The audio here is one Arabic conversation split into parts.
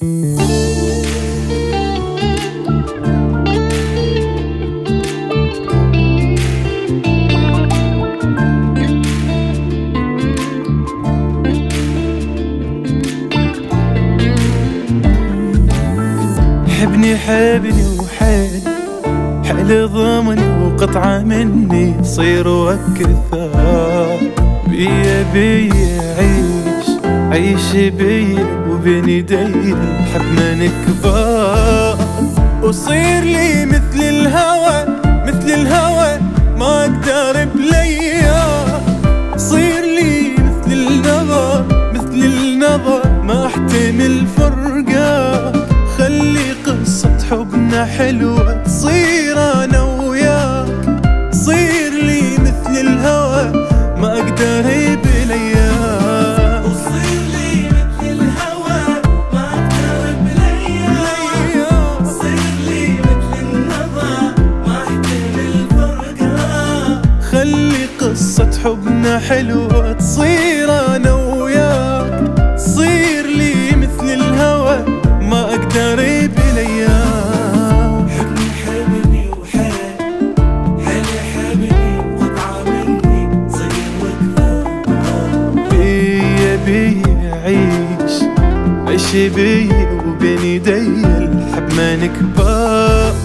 حبني حبني وحيل حيل ضمني وقطعة مني صير وكثر بيا بيا عيش بيا وبين يدي الحب ما نكبر وصير لي مثل الهوى مثل الهوى ما اقدر بليا صير لي مثل النظر مثل النظر ما احتمل فرقه خلي قصة حبنا حلوة تصير أنا وياك صير لي مثل الهوى ما أقدر بلياك وصير لي مثل الهوى ما أقدر بلياك صير لي مثل النظر ما أحتمل فرقها خلي قصة حبنا حلوة تصير أنا وياك صير لي مثل الهوى ما أقدر بلياك حبني حبني وحيل حيل حبني قطعة مني صير وكثر بيا بيا عيش بيا وبين يدي الحب ما نكبر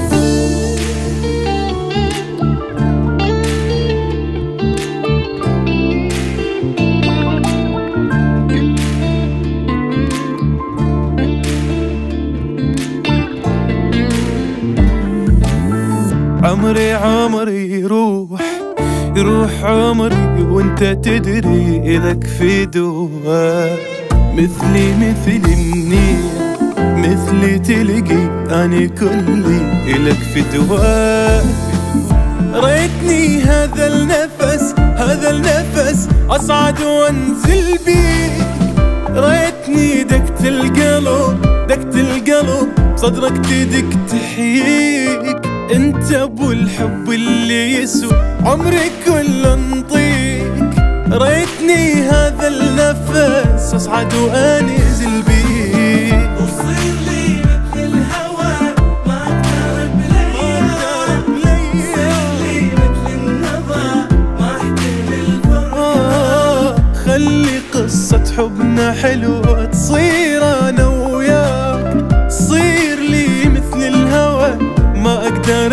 عمري يروح عمري وانت تدري إلك في دواء مثلي مثل النية مثلي تلقي أنا كلي إلك في دواء ريتني هذا النفس أصعد وانزل بيك ريتني دقت القلب صدرك تدق تحييك انت ابو الحب اللي يسوى عمري كله نطيك ريتني هذا النفس اصعد وانزل بيك وصير لي مثل الهوى ما اقدر بلياك صير لي مثل النظر ما احتمل فرقها خلي قصة حبنا حلوة تصير انا وياك صير لي مثل الهوى ما أقدر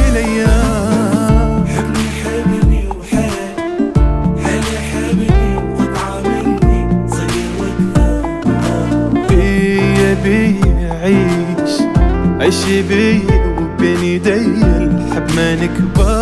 بلياك حبني حبني وحيل حيل حبني قطعة مني صير وكثر بيا بيا عيش بيا وبين يدي الحب ما نكبر